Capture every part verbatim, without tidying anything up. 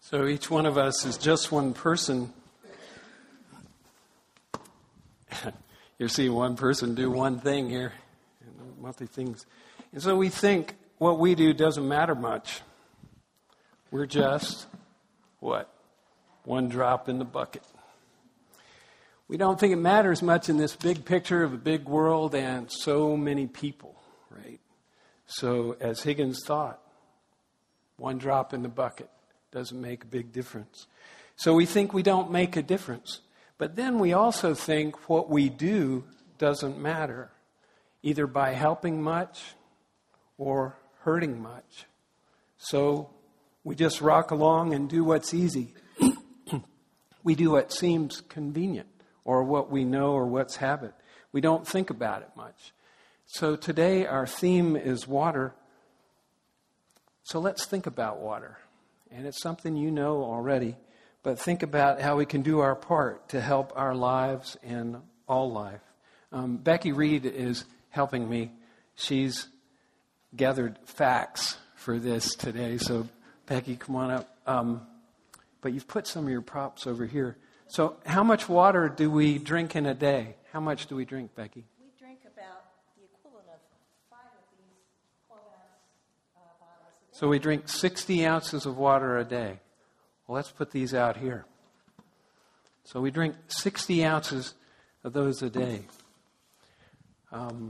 So each one of us is just one person. You see one person do one thing here, multi things. And so we think what we do doesn't matter much. We're just, what? One drop in the bucket. We don't think it matters much in this big picture of a big world and so many people, right? So as Higgins thought, one drop in the bucket doesn't make a big difference. So we think we don't make a difference. But then we also think what we do doesn't matter, either by helping much or hurting much. So we just rock along and do what's easy. We do what seems convenient or what we know or what's habit. We don't think about it much. So today our theme is water. So let's think about water. And it's something you know already, but think about how we can do our part to help our lives and all life. Um, Becky Reed is helping me. She's gathered facts for this today. So, Becky, come on up. Um, but you've put some of your props over here. So how much water do we drink in a day? How much do we drink, Becky? We drink about the equivalent of five of these twelve-ounce uh, bottles a day. So we drink sixty ounces of water a day. Well, let's put these out here. So we drink sixty ounces of those a day. Um,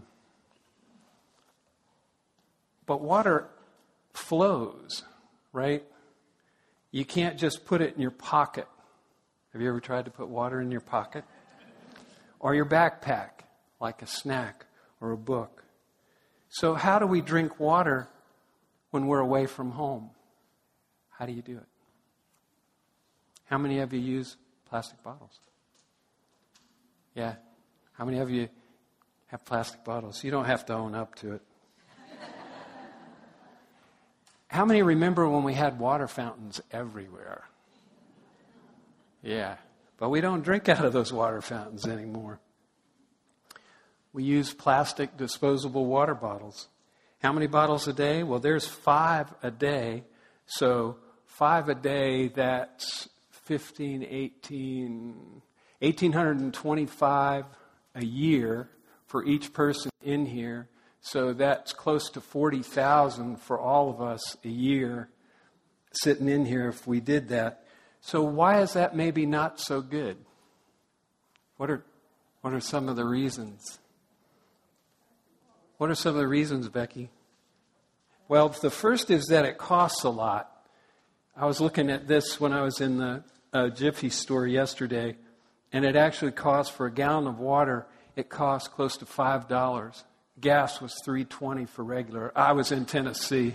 but water flows, right? You can't just put it in your pocket. Have you ever tried to put water in your pocket? Or your backpack, like a snack or a book. So how do we drink water when we're away from home? How do you do it? How many of you use plastic bottles? Yeah. How many of you have plastic bottles? You don't have to own up to it. How many remember when we had water fountains everywhere? Yeah. But we don't drink out of those water fountains anymore. We use plastic disposable water bottles. How many bottles a day? Well, there's five a day. So five a day, that's fifteen, eighteen, eighteen twenty-five a year for each person in here. So that's close to forty thousand for all of us a year sitting in here if we did that. So why is that maybe not so good? What are what are some of the reasons? What are some of the reasons, Becky? Well, the first is that it costs a lot. I was looking at this when I was in the uh, Jiffy store yesterday, and it actually costs for a gallon of water, it costs close to five dollars. Gas was three twenty for regular. I was in Tennessee.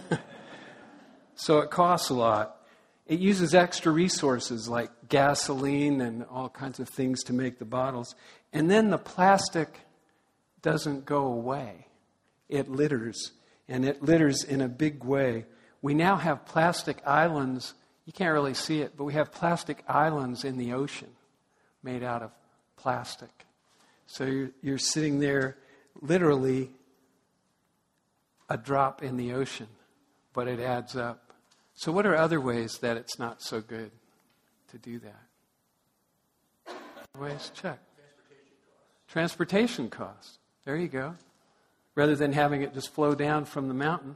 So it costs a lot. It uses extra resources like gasoline and all kinds of things to make the bottles. And then the plastic doesn't go away. It litters, and it litters in a big way. We now have plastic islands. You can't really see it, but we have plastic islands in the ocean made out of plastic. So you're, you're sitting there literally a drop in the ocean, but it adds up. So what are other ways that it's not so good to do that? Ways, check. Transportation costs. Transportation costs. There you go. Rather than having it just flow down from the mountain.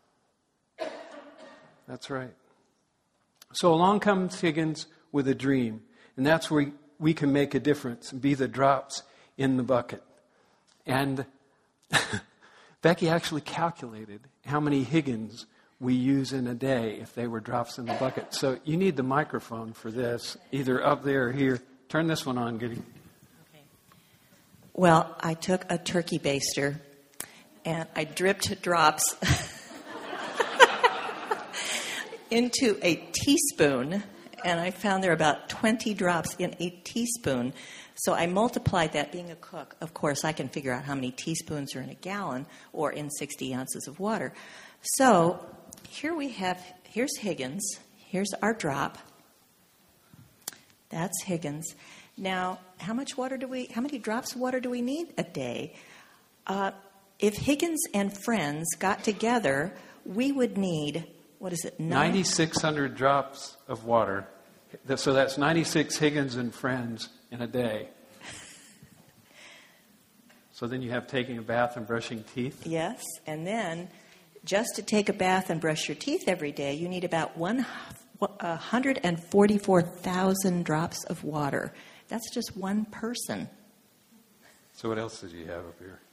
That's right. So along comes Higgins with a dream. And that's where we can make a difference and be the drops in the bucket. And Becky actually calculated how many Higgins we use in a day if they were drops in the bucket. So you need the microphone for this, either up there or here. Turn this one on, Goody. Okay. Well, I took a turkey baster and I dripped drops into a teaspoon, and I found there are about twenty drops in a teaspoon. So I multiplied that. Being a cook, of course, I can figure out how many teaspoons are in a gallon or in sixty ounces of water. So here we have, here's Higgins. Here's our drop. That's Higgins. Now, how much water do we, how many drops of water do we need a day? Uh, if Higgins and friends got together, we would need what is it? nine thousand six hundred drops of water. So that's ninety-six Higgins and Friends in a day. So then you have taking a bath and brushing teeth? Yes, and then just to take a bath and brush your teeth every day, you need about one hundred forty-four thousand drops of water. That's just one person. So what else did you have up here?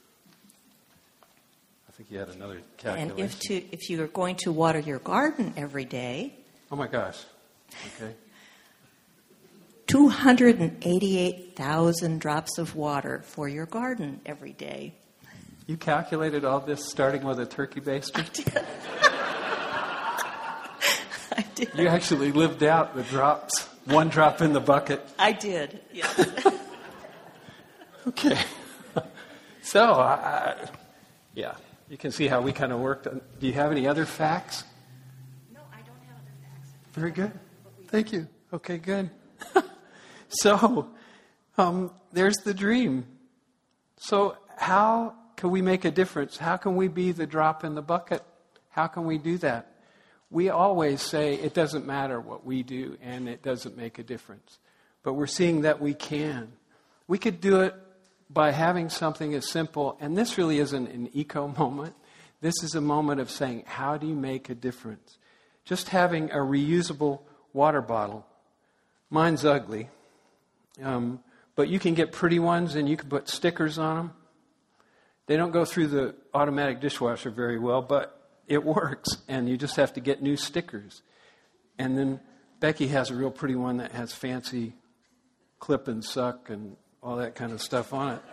I think you had another calculation. And if to if you are going to water your garden every day... Oh my gosh. Okay. two hundred eighty-eight thousand drops of water for your garden every day. You calculated all this starting with a turkey baster? I did. I did. You actually lived out the drops, one drop in the bucket. I did, yes. Okay. So, uh, yeah, you can see how we kind of worked. On, do you have any other facts? No, I don't have other facts. Very good. Thank you. Okay, good. So, um, there's the dream. So, how can we make a difference? How can we be the drop in the bucket? How can we do that? We always say it doesn't matter what we do and it doesn't make a difference. But we're seeing that we can. We could do it by having something as simple, and this really isn't an eco moment. This is a moment of saying, how do you make a difference? Just having a reusable water bottle. Mine's ugly. Um, but you can get pretty ones and you can put stickers on them. They don't go through the automatic dishwasher very well, but it works. And you just have to get new stickers. And then Becky has a real pretty one that has fancy clip and suck and all that kind of stuff on it.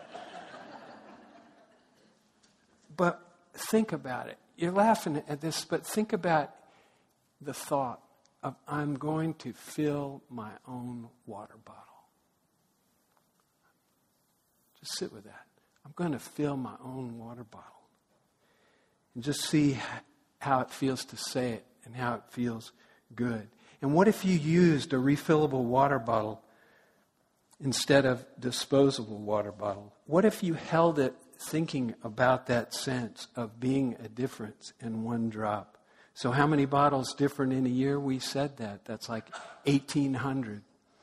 But think about it. You're laughing at this, but think about the thought of I'm going to fill my own water bottle. Just sit with that. I'm going to fill my own water bottle. And just see how it feels to say it and how it feels good. And what if you used a refillable water bottle instead of disposable water bottle? What if you held it thinking about that sense of being a difference in one drop? So how many bottles different in a year? We said that. That's like eighteen hundred.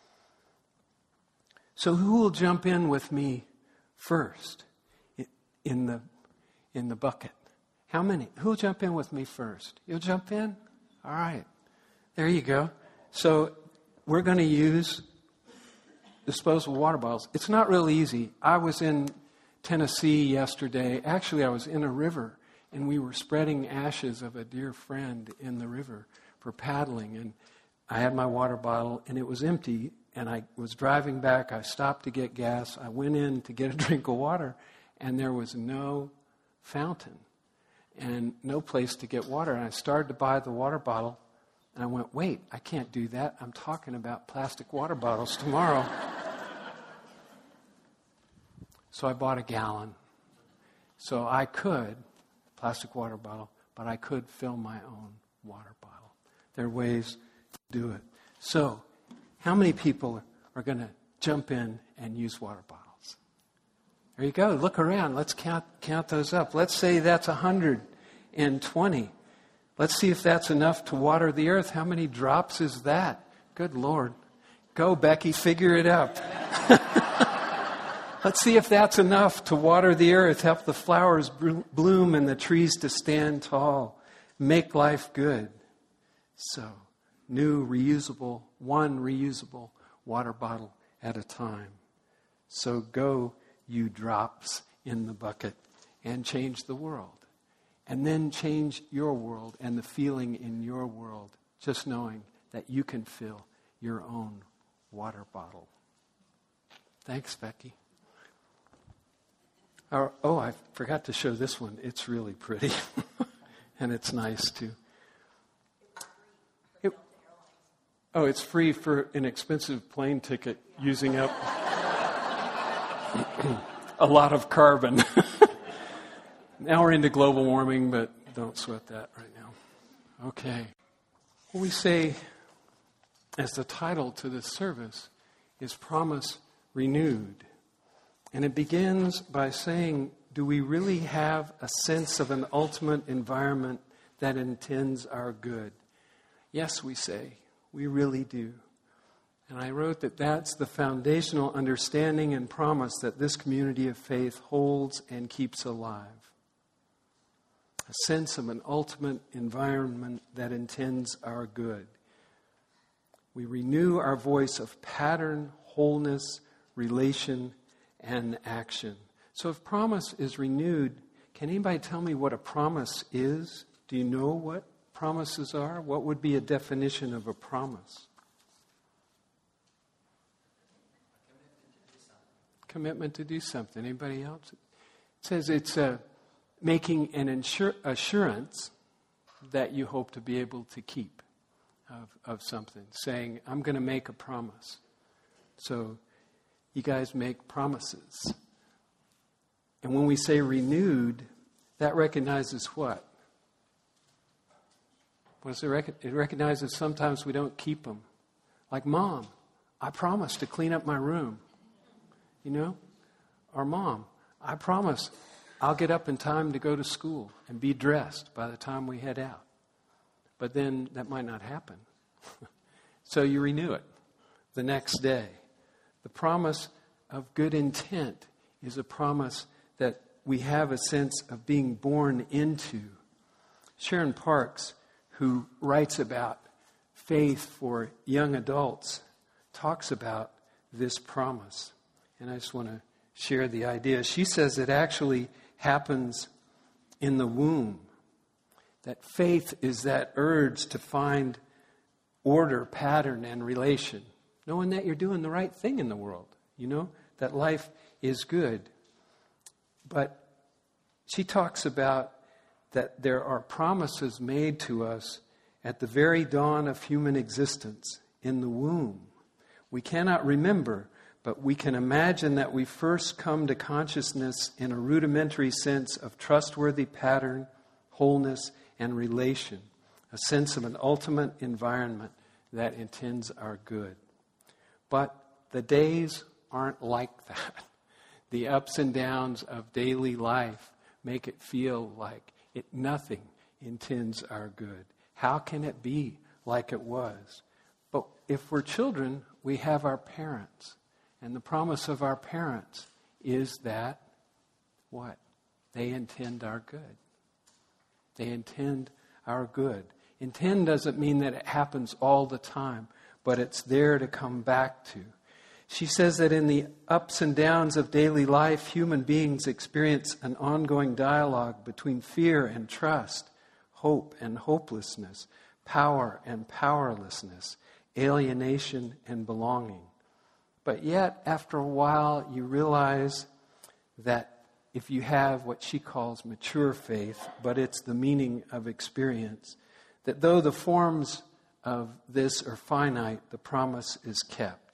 So who will jump in with me first in the in the bucket? How many? Who'll jump in with me first? You'll jump in? All right. There you go. So we're going to use disposable water bottles. It's not real easy. I was in Tennessee yesterday. Actually, I was in a river, and we were spreading ashes of a dear friend in the river for paddling. And I had my water bottle, and it was empty. And I was driving back. I stopped to get gas. I went in to get a drink of water, and there was no fountain and no place to get water. And I started to buy the water bottle, and I went, wait, I can't do that. I'm talking about plastic water bottles tomorrow. So I bought a gallon. So I could, plastic water bottle, but I could fill my own water bottle. There are ways to do it. So how many people are going to jump in and use water bottles? There you go. Look around. Let's count count those up. Let's say that's one hundred twenty. Let's see if that's enough to water the earth. How many drops is that? Good Lord. Go, Becky, figure it out. Let's see if that's enough to water the earth, help the flowers bloom and the trees to stand tall, make life good. So, new reusable, one reusable water bottle at a time. So go, you drops in the bucket, and change the world. And then change your world and the feeling in your world, just knowing that you can fill your own water bottle. Thanks, Becky. Oh, oh, I forgot to show this one. It's really pretty. And it's nice, too. It, oh, it's free for an expensive plane ticket using up a lot of carbon. Now we're into global warming, but don't sweat that right now. Okay. What we say as the title to this service is Promise Renewed. And it begins by saying, do we really have a sense of an ultimate environment that intends our good? Yes, we say. We really do. And I wrote that that's the foundational understanding and promise that this community of faith holds and keeps alive. A sense of an ultimate environment that intends our good. We renew our voice of pattern, wholeness, relation, and action. So if promise is renewed, can anybody tell me what a promise is? Do you know what promises are? What would be a definition of a promise? Commitment to do something. Anybody else? It says it's uh, making an insur- assurance that you hope to be able to keep of, of something. Saying, I'm going to make a promise. So you guys make promises. And when we say renewed, that recognizes what? What does it, rec- it recognizes sometimes we don't keep them. Like, Mom, I promised to clean up my room. You know? Or, Mom, I promise I'll get up in time to go to school and be dressed by the time we head out. But then that might not happen. So you renew it the next day. The promise of good intent is a promise that we have a sense of being born into. Sharon Parks, who writes about faith for young adults, talks about this promise. And I just want to share the idea. She says it actually happens in the womb. That faith is that urge to find order, pattern, and relation. Knowing that you're doing the right thing in the world. You know, that life is good. But she talks about that there are promises made to us at the very dawn of human existence, in the womb. We cannot remember, but we can imagine that we first come to consciousness in a rudimentary sense of trustworthy pattern, wholeness, and relation, a sense of an ultimate environment that intends our good. But the days aren't like that. The ups and downs of daily life make it feel like it nothing intends our good. How can it be like it was? But if we're children, we have our parents. And the promise of our parents is that, what? They intend our good. They intend our good. Intend doesn't mean that it happens all the time, but it's there to come back to. She says that in the ups and downs of daily life, human beings experience an ongoing dialogue between fear and trust, hope and hopelessness, power and powerlessness, alienation and belonging. But yet, after a while, you realize that if you have what she calls mature faith, but it's the meaning of experience, that though the forms of this are finite, the promise is kept.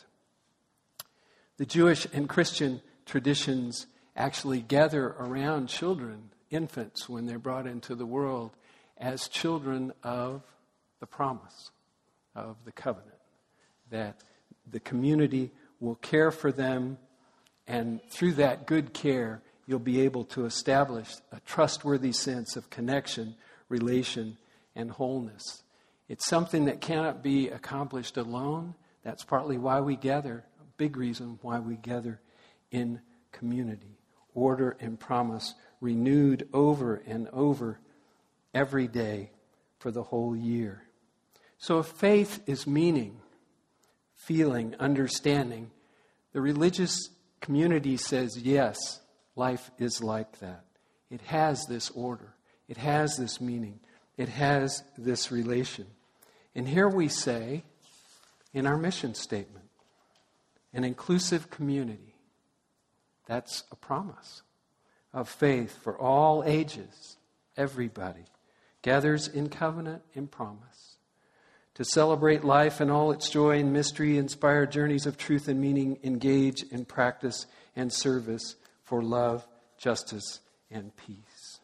The Jewish and Christian traditions actually gather around children, infants, when they're brought into the world, as children of the promise, of the covenant, that the community will care for them, and through that good care, you'll be able to establish a trustworthy sense of connection, relation, and wholeness. It's something that cannot be accomplished alone. That's partly why we gather, a big reason why we gather in community. Order and promise renewed over and over every day for the whole year. So if faith is meaning, feeling, understanding, the religious community says, yes, life is like that. It has this order. It has this meaning. It has this relation. And here we say, in our mission statement, an inclusive community. That's a promise of faith for all ages, everybody, gathers in covenant and promise to celebrate life and all its joy and mystery, inspire journeys of truth and meaning, engage in practice and service for love, justice, and peace.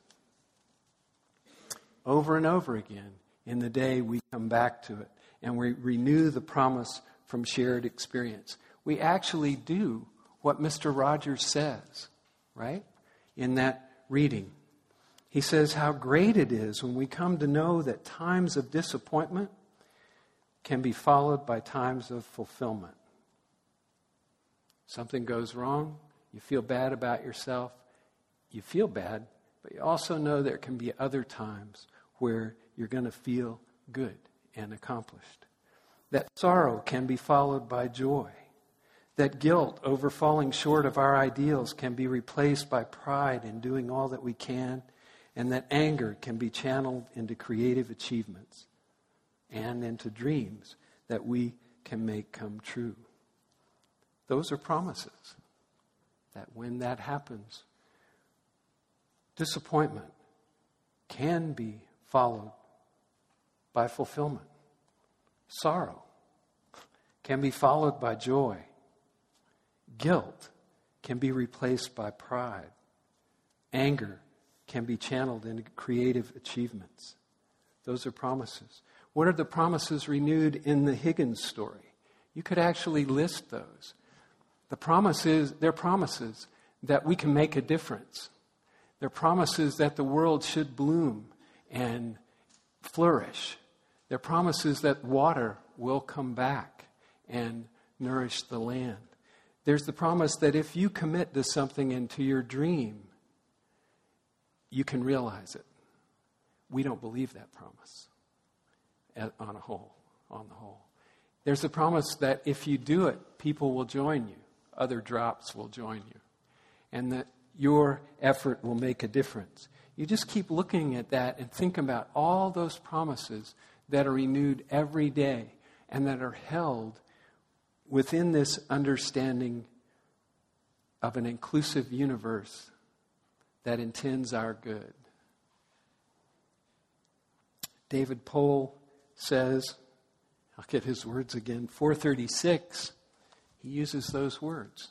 Over and over again, in the day we come back to it and we renew the promise from shared experience. We actually do what Mister Rogers says, right? In that reading. He says how great it is when we come to know that times of disappointment can be followed by times of fulfillment. Something goes wrong, you feel bad about yourself, you feel bad, but you also know there can be other times where you're going to feel good and accomplished. That sorrow can be followed by joy. That guilt over falling short of our ideals can be replaced by pride in doing all that we can, and that anger can be channeled into creative achievements and into dreams that we can make come true. Those are promises that when that happens, disappointment can be followed by fulfillment. Sorrow can be followed by joy. Guilt can be replaced by pride. Anger can be channeled into creative achievements. Those are promises. What are the promises renewed in the Higgins story? You could actually list those. The promises, they're promises that we can make a difference. They're promises that the world should bloom and flourish. They're promises that water will come back and nourish the land. There's the promise that if you commit to something and to your dream, you can realize it. We don't believe that promise at, on a whole, on the whole. There's a promise that if you do it, people will join you. Other drops will join you. And that your effort will make a difference. You just keep looking at that and think about all those promises that are renewed every day and that are held within this understanding of an inclusive universe that intends our good. David Pohl says, I'll get his words again, four thirty-six, he uses those words.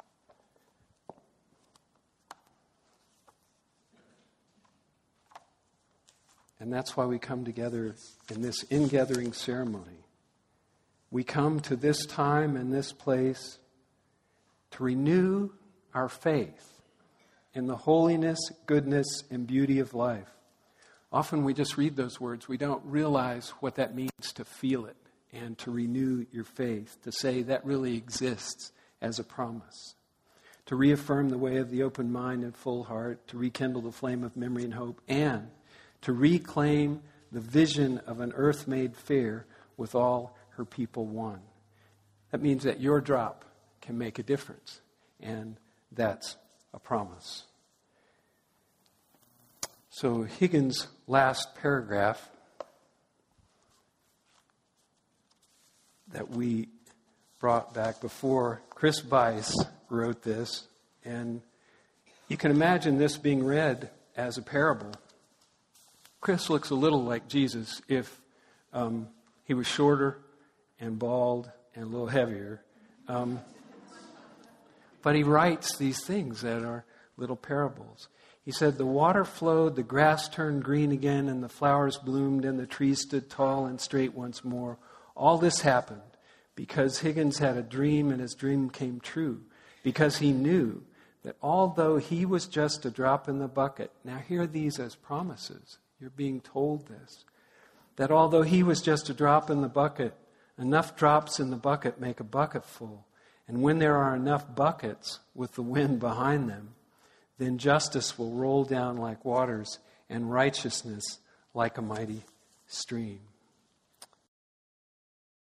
And that's why we come together in this ingathering ceremony. We come to this time and this place to renew our faith in the holiness, goodness, and beauty of life. Often we just read those words. We don't realize what that means to feel it and to renew your faith, to say that really exists as a promise. To reaffirm the way of the open mind and full heart, to rekindle the flame of memory and hope, and to reclaim the vision of an earth made fair with all her people one. That means that your drop can make a difference, and that's a promise. So Higgins' last paragraph that we brought back before, Chris Bice wrote this, and you can imagine this being read as a parable. Chris looks a little like Jesus if um, he was shorter and bald and a little heavier. Um, but he writes these things that are little parables. He said, the water flowed, the grass turned green again, and the flowers bloomed, and the trees stood tall and straight once more. All this happened because Higgins had a dream, and his dream came true. Because he knew that although he was just a drop in the bucket, now hear these as promises. You're being told this. That although he was just a drop in the bucket, enough drops in the bucket make a bucket full. And when there are enough buckets with the wind behind them, then justice will roll down like waters and righteousness like a mighty stream.